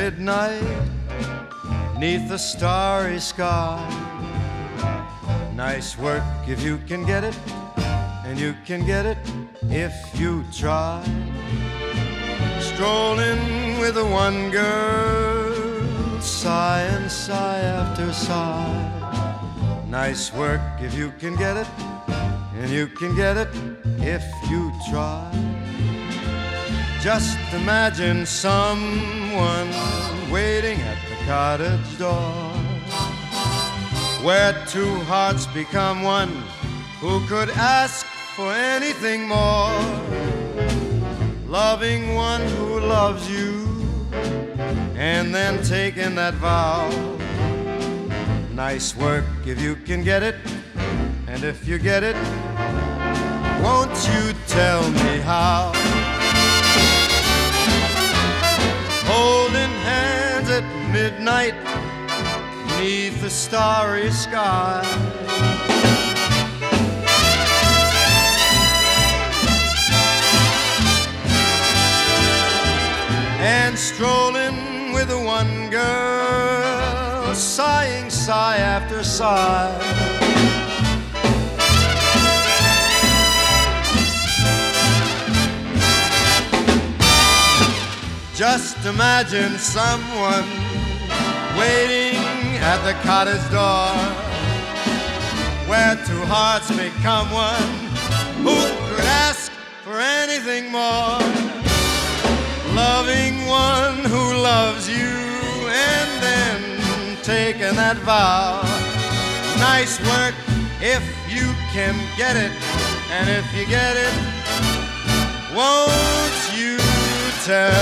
midnight, 'neath the starry sky. Nice work if you can get it, and you can get it if you try. Strolling with the one girl, sigh and sigh after sigh. Nice work if you can get it, and you can get it if you try. Just imagine someone waiting at the cottage door, where two hearts become one. Who could ask for anything more? Loving one who loves you, and then taking that vow. Nice work if you can get it, and if you get it, won't you tell me how? Holding hands at midnight, 'neath the starry sky. And strolling with the one girl, sighing sigh after sigh. Just imagine someone waiting at the cottage door, where two hearts become one. Who could ask for anything more? Loving one who loves you, and then taking that vow. Nice work if you can get it, and if you get it, won't you tell